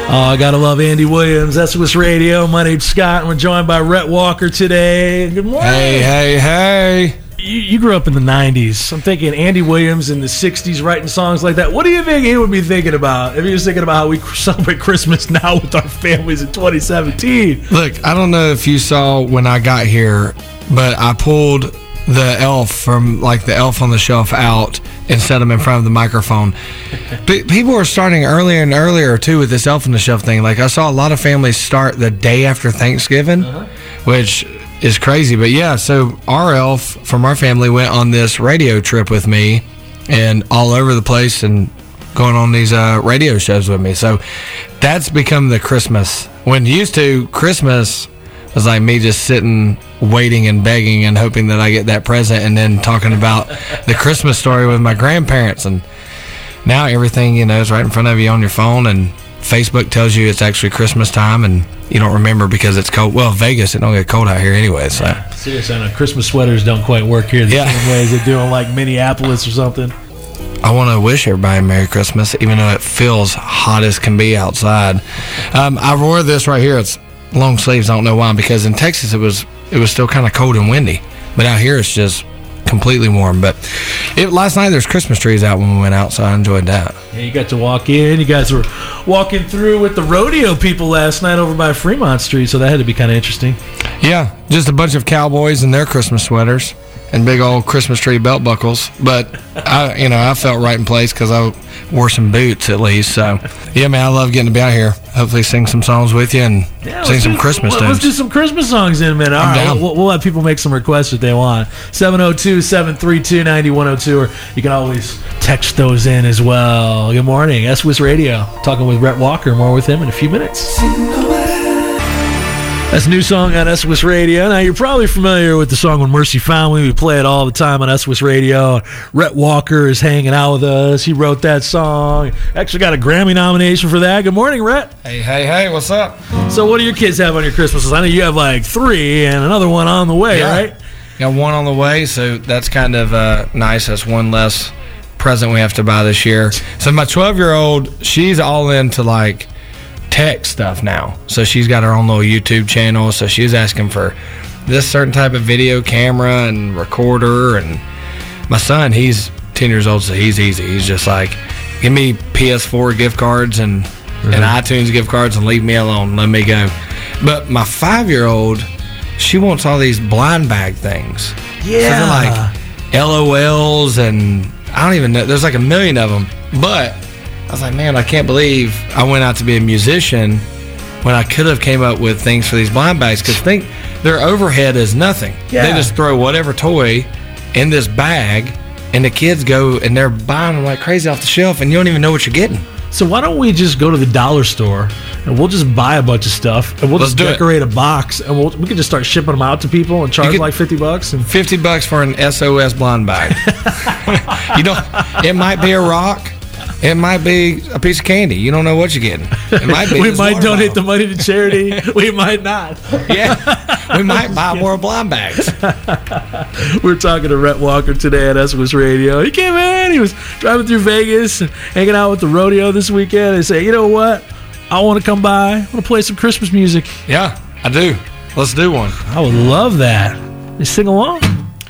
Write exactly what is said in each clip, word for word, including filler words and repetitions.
Oh, I gotta love Andy Williams. That's Swiss Radio. My name's Scott, and we're joined by Rhett Walker today. Good morning. Hey, hey, hey. You, you grew up in the nineties. I'm thinking Andy Williams in the sixties writing songs like that. What do you think he would be thinking about if he was thinking about how we celebrate Christmas now with our families in twenty seventeen? Look, I don't know if you saw when I got here, but I pulled the elf from, like, the elf on the shelf out and set him in front of the microphone. But people are starting earlier and earlier, too, with this elf on the shelf thing. Like, I saw a lot of families start the day after Thanksgiving, uh-huh. which is crazy. But, yeah, so our elf from our family went on this radio trip with me and all over the place and going on these uh, radio shows with me. So that's become the Christmas. When used to, Christmas was like me just sitting, waiting and begging and hoping that I get that present, and then talking about the Christmas story with my grandparents. And now everything, you know, is right in front of you on your phone, and Facebook tells you it's actually Christmas time, and you don't remember because it's cold. Well, Vegas, it don't get cold out here anyway. So yeah, seriously, I know Christmas sweaters don't quite work here the yeah. same way as they do in like Minneapolis or something. I want to wish everybody a Merry Christmas, even though it feels hot as can be outside. Um, I wore this right here. It's long sleeves. I don't know why, because in Texas it was it was still kind of cold and windy, but out here it's just completely warm. But it, last night there's Christmas trees out when we went out, so I enjoyed that. Yeah, you got to walk in. You guys were walking through with the rodeo people last night over by Fremont Street, so that had to be kind of interesting. Yeah, just a bunch of cowboys in their Christmas sweaters and big old Christmas tree belt buckles. But I, you know, I felt right in place because I wore some boots at least. So yeah, man, I love getting to be out here. Hopefully, sing some songs with you and yeah, sing some do, Christmas let's tunes. Let's do some Christmas songs in a minute. All I'm right, down. We'll, we'll let people make some requests if they want. seven oh two, seven three two, nine one oh two, or you can always text those in as well. Good morning, S W I S Radio. Talking with Rhett Walker. More with him in a few minutes. That's a new song on S W I S Radio. Now, you're probably familiar with the song When Mercy Found Me. We play it all the time on S W I S Radio. Rhett Walker is hanging out with us. He wrote that song. Actually got a Grammy nomination for that. Good morning, Rhett. Hey, hey, hey, what's up? So what do your kids have on your Christmases? I know you have like three and another one on the way, yeah. right? Got one on the way, so that's kind of uh, nice. That's one less present we have to buy this year. So my twelve-year-old, she's all into, like, tech stuff now. So she's got her own little YouTube channel. So she's asking for this certain type of video camera and recorder. And my son, he's ten years old, so he's easy. He's just like, give me P S four gift cards and, mm-hmm. and iTunes gift cards and leave me alone. Let me go. But my five-year-old, she wants all these blind bag things. Yeah. So they're like L O Ls and I don't even know. There's like a million of them. But I was like, man, I can't believe I went out to be a musician when I could have came up with things for these blind bags. Because think their overhead is nothing. Yeah. They just throw whatever toy in this bag, and the kids go and they're buying them like crazy off the shelf, and you don't even know what you're getting. So why don't we just go to the dollar store and we'll just buy a bunch of stuff and we'll Let's just decorate it. a box and we'll, we can just start shipping them out to people and charge could, like fifty bucks and fifty bucks for an S O S blind bag. You don't. It might be a rock. It might be a piece of candy. You don't know what you're getting. It might be. We might donate bottle. the money to charity. We might not. Yeah, we might buy more blind bags. We're talking to Rhett Walker today at S W I S Radio. He came in. He was driving through Vegas and hanging out with the rodeo this weekend. And say, you know what? I want to come by. I want to play some Christmas music. Yeah, I do. Let's do one. I would love that. You sing along.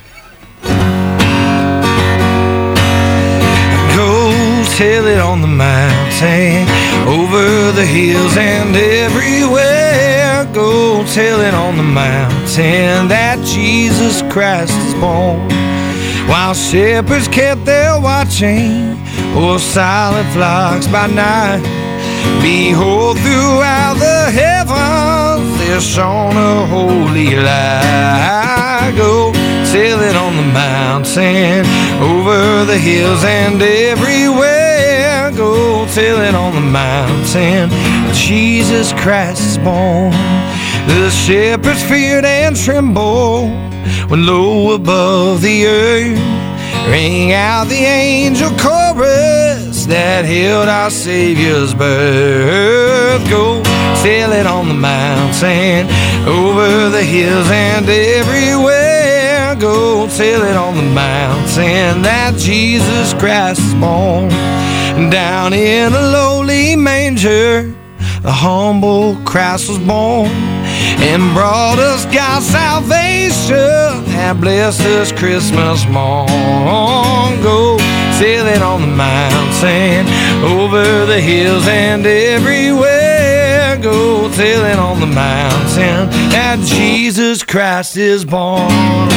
Tell it on the mountain, over the hills and everywhere. Go tell it on the mountain that Jesus Christ is born. While shepherds kept their watching o'er silent flocks by night, behold, throughout the heavens there shone a holy light. Go tell it on the mountain, over the hills and everywhere. Go tell it on the mountain, Jesus Christ is born. The shepherds feared and trembled when low above the earth rang out the angel chorus that hailed our Savior's birth. Go tell it on the mountain, over the hills and everywhere. Go tell it on the mountain that Jesus Christ is born. Down in a lowly manger, the humble Christ was born and brought us God's salvation and blessed us Christmas morn. Go sailing on the mountain, over the hills and everywhere. Go sailing on the mountain that Jesus Christ is born.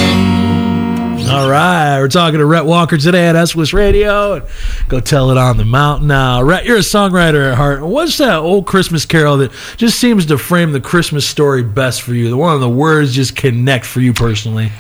All right, we're talking to Rhett Walker today at S W S Radio. And Go Tell It on the Mountain. Now, Rhett, you're a songwriter at heart. What's that old Christmas carol that just seems to frame the Christmas story best for you? The one of the words just connect for you personally.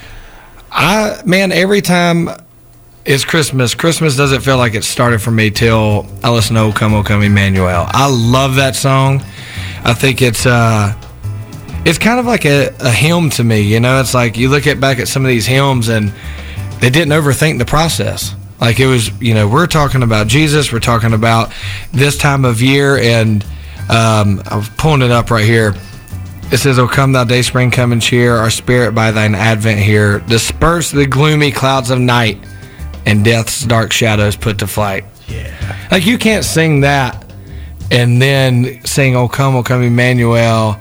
I man, every time it's Christmas, Christmas doesn't feel like it started for me till I listen to O Come, O Come, Emmanuel. I love that song. I think it's uh, it's kind of like a, a hymn to me. You know, it's like you look at back at some of these hymns and they didn't overthink the process. Like it was, you know, we're talking about Jesus. We're talking about this time of year, and um, I'm pulling it up right here. It says, "O come, thou day spring, come and cheer our spirit by thine advent here. Disperse the gloomy clouds of night, and death's dark shadows put to flight." Yeah. Like you can't sing that and then sing, "O come, O come, Emmanuel,"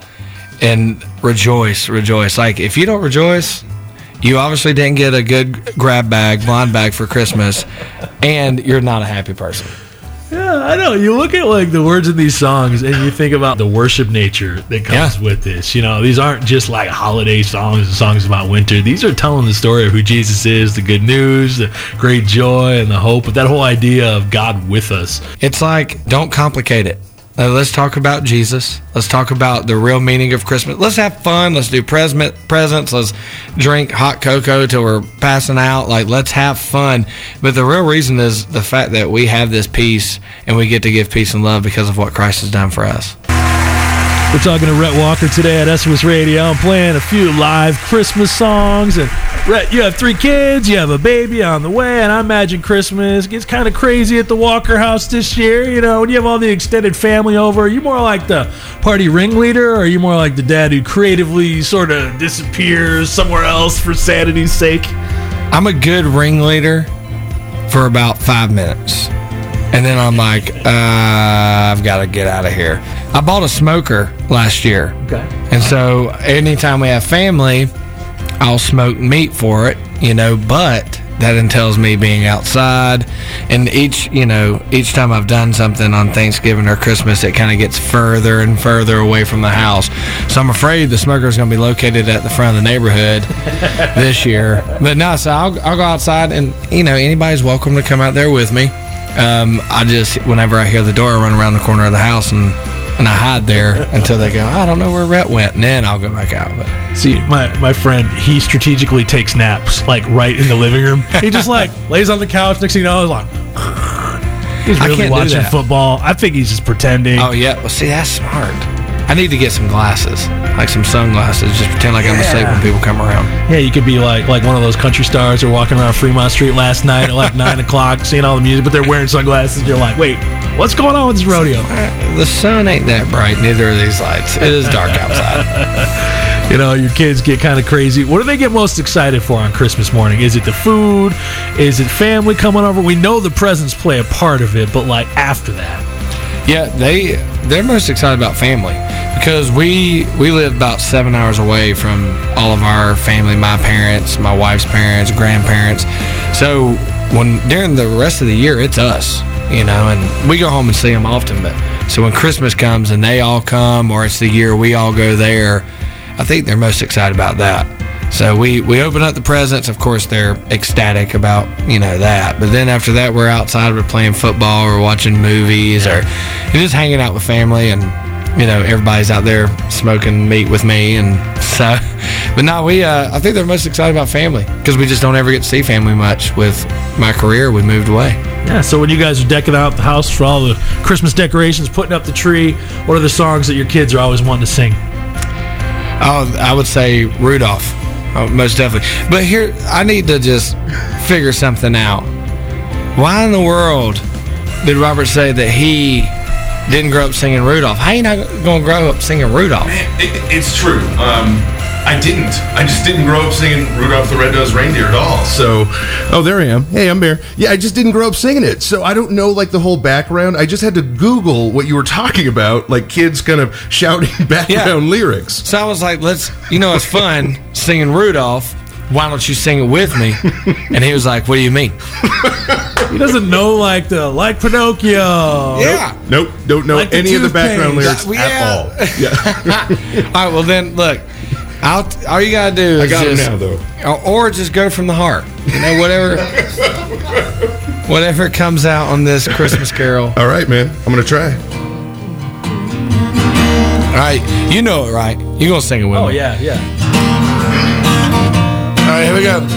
and rejoice, rejoice. Like if you don't rejoice, you obviously didn't get a good grab bag, blind bag for Christmas, and you're not a happy person. Yeah, I know. You look at like the words of these songs and you think about the worship nature that comes Yeah. with this. You know, these aren't just like holiday songs and songs about winter. These are telling the story of who Jesus is, the good news, the great joy, and the hope. But that whole idea of God with us. It's like, don't complicate it. Uh, let's talk about Jesus. Let's talk about the real meaning of Christmas. Let's have fun. Let's do present, presents. Let's drink hot cocoa till we're passing out. Like, let's have fun. But the real reason is the fact that we have this peace and we get to give peace and love because of what Christ has done for us. We're talking to Rhett Walker today at S W S Radio. I'm playing a few live Christmas songs. And Rhett, you have three kids, you have a baby on the way, and I imagine Christmas gets kind of crazy at the Walker house this year. You know, when you have all the extended family over, are you more like the party ringleader, or are you more like the dad who creatively sort of disappears somewhere else for sanity's sake? I'm a good ringleader for about five minutes. And then I'm like, uh, I've got to get out of here. I bought a smoker last year. Okay. And so anytime we have family, I'll smoke meat for it, you know, but that entails me being outside. And each, you know, each time I've done something on Thanksgiving or Christmas, it kind of gets further and further away from the house. So I'm afraid the smoker is going to be located at the front of the neighborhood this year. But no, so I'll, I'll go outside, and, you know, anybody's welcome to come out there with me. Um, I just, whenever I hear the door, I run around the corner of the house and, and I hide there until they go, I don't know where Rhett went, and then I'll go back out. But See, my, my friend, he strategically takes naps, like, right in the living room. He just, like, lays on the couch. Next thing you know, he's like, he's really I can't watching do that. football. I think he's just pretending. Oh, yeah. Well, see, that's smart. I need to get some glasses, like some sunglasses, just pretend like I'm asleep when people come around. Yeah, you could be like like one of those country stars who are walking around Fremont Street last night at like nine o'clock, seeing all the music, but they're wearing sunglasses. You're like, wait, what's going on with this rodeo? Uh, The sun ain't that bright, neither are these lights. It is dark outside. You know, your kids get kind of crazy. What do they get most excited for on Christmas morning? Is it the food? Is it family coming over? We know the presents play a part of it, but like after that. Yeah, they they're most excited about family because we we live about seven hours away from all of our family, my parents, my wife's parents, grandparents. So when during the rest of the year, it's us, you know, and we go home and see them often. But so when Christmas comes and they all come, or it's the year we all go there, I think they're most excited about that. So we, we open up the presents. Of course, they're ecstatic about, you know, that. But then after that, we're outside. We're playing football. We're watching movies, or just hanging out with family. And, you know, everybody's out there smoking meat with me. And so, but no, we, uh, I think they're most excited about family because we just don't ever get to see family much. With my career, we moved away. Yeah, so when you guys are decking out the house for all the Christmas decorations, putting up the tree, what are the songs that your kids are always wanting to sing? Oh, I would say Rudolph. Oh, most definitely. But here, I need to just figure something out. Why in the world did Robert say that he didn't grow up singing Rudolph? How you not going to grow up singing Rudolph? Man, it, it's true. Um, I didn't. I just didn't grow up singing Rudolph the Red-Nosed Reindeer at all. So, Oh, there I am. Hey, I'm Bear. Yeah, I just didn't grow up singing it, so I don't know like the whole background. I just had to Google what you were talking about, like kids kind of shouting background Yeah. lyrics. So I was like, let's, you know, it's fun singing Rudolph. Why don't you sing it with me? And he was like, what do you mean? He doesn't know like the like Pinocchio. Yeah. Nope, don't know Like the any of the background toothpaste. lyrics Yeah. at all. Yeah, All right, well then, look, I'll, all you gotta do is I got him just, now though. or, or just go from the heart. You know, whatever, whatever comes out on this Christmas Carol. All right, man. I'm gonna try. All right, you know it, right? You're gonna sing it with Oh me. yeah, yeah. All right, here we go.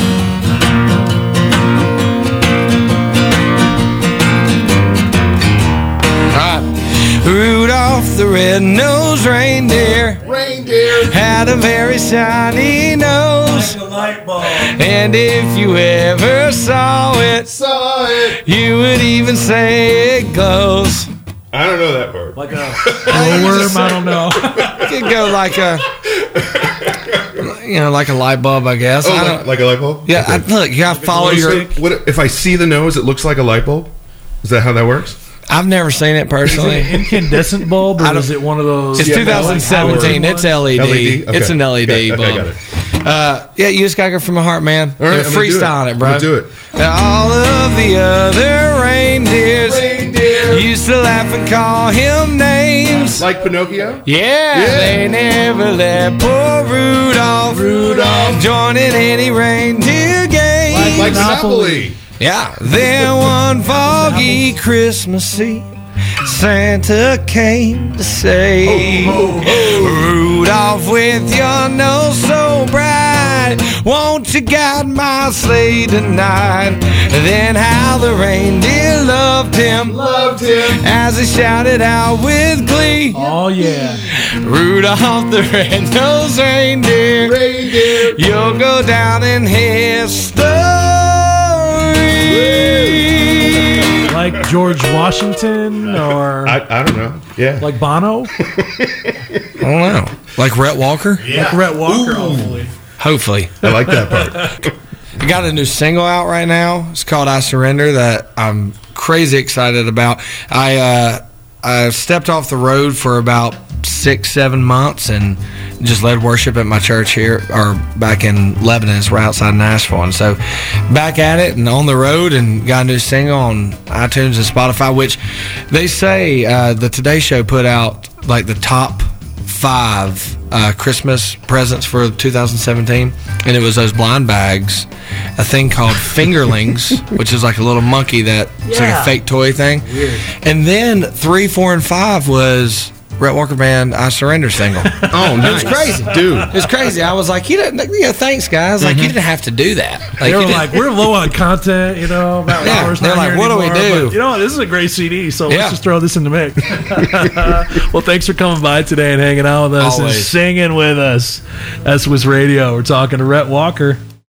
All right. Rudolph the red-nosed reindeer Reindeer. had a very shiny nose. The light bulb. And if you ever saw it, Saw it. you would even say it glows. I don't know that part. Like a little worm, I don't know. It could go like a, you know, like a light bulb, I guess. Oh, I like, don't, like a light bulb? yeah, I, Okay. look, you gotta follow glow your. stick? What if I see the nose? It looks like a light bulb. Is that how that works? I've never seen it Is it personally. an incandescent bulb or I don't- is it one of those? It's Yeah, twenty seventeen. Howard It's L E D. L E D? Okay. It's an L E D Okay, bulb. okay, I got it. Uh, yeah, you just gotta go from the heart, man. All right, You're I'm gonna do it. freestyling it, I'm bro. gonna do it. Now, all of the other reindeers used to laugh and call him names. Like Pinocchio? Yeah, Yeah. they never let poor Rudolph, Rudolph. join in any reindeer game. Like Monopoly. Monopoly. Yeah, then one foggy Christmas Eve, Santa came to say, Rudolph, with your nose so bright, won't you guide my sleigh tonight? Then how the reindeer loved him, Loved him. as he shouted out with glee, Oh yeah. Rudolph the red-nosed reindeer, Reindeer. you'll go down in history. Like George Washington or I, I don't know. Yeah. like Bono? I don't know. Like Rhett Walker? Like Rhett Walker, hopefully. Hopefully. I like that part. I got a new single out right now. It's called I Surrender that I'm crazy excited about. I uh, I stepped off the road for about six, seven months and just led worship at my church here, or back in Lebanon. It's right outside Nashville. And so back at it and on the road, and got a new single on iTunes and Spotify, which they say uh, the Today Show put out like the top five uh, Christmas presents for two thousand seventeen, and it was those blind bags, a thing called fingerlings, which is like a little monkey that it's like Yeah. a fake toy thing. Weird. And then three, four, and five was Rhett Walker Band "I Surrender" single. Oh, It was crazy, dude. It was crazy. I was like, you didn't, you know, thanks guys. Like you didn't have to do that. Like, They you were didn't- like, we're low on content, you know. Matt Yeah, Lauer's they're not like, here what do we anymore, do? but, you know, this is a great C D, so Yeah. let's just throw this in the mix. Well, thanks for coming by today and hanging out with us and Always. singing with us. That's was Radio. We're talking to Rhett Walker.